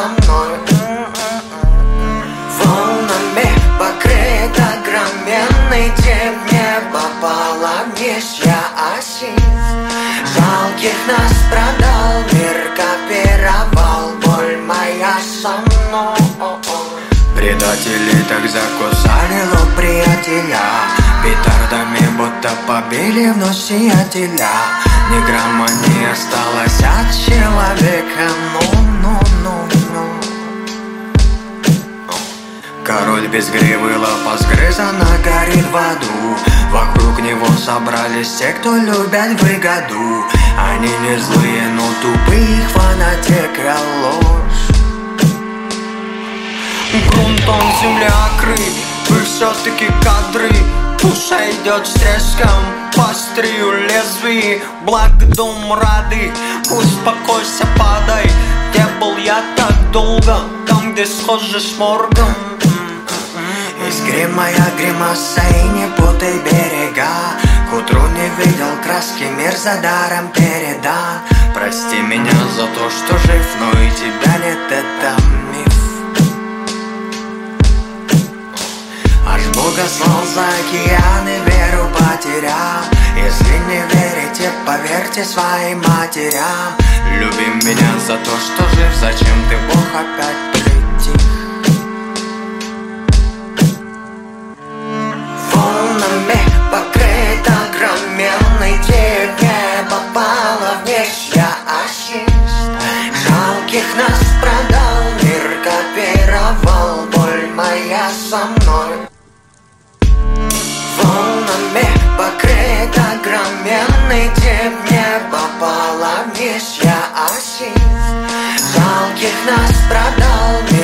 со мной. Волнами покрыт огроменный тип неба, пала нищая осень. Жалких нас продал мир, копировал боль моя со мной. Предатели так закусали лоб приятеля, петардами будто побили вновь сиятеля. Ни грамма не осталось от человека, ну. Король без гривы, лапа сгрызана, горит в аду. Вокруг него собрались те, кто любят выгоду. Они не злые, но тупые, их фанатика ложь. Грунтом земля крыт, вы все-таки кадры. Душа идет с треском, по острию лезвий. Благо дом рады, успокойся, падай. Где был я так долго, там, где схожи с моргом. Из грима я гримаса, и не путай берега. К утру не видел краски, мир за даром передан. Прости меня за то, что жив, но и тебя нет, это миф. Аж Бога слал за океаны, веру потерял. Если не верите, поверьте своим матерям. Люби меня за то, что жив, зачем ты, Бог, опять притих? Волнами покрыт огроменный тип неба, пала в нищая осень. Жалких нас продал мир, копировал боль моя со мной. Волнами покрыт огроменный тип неба, пала нищая осень. Жалких нас продал мир.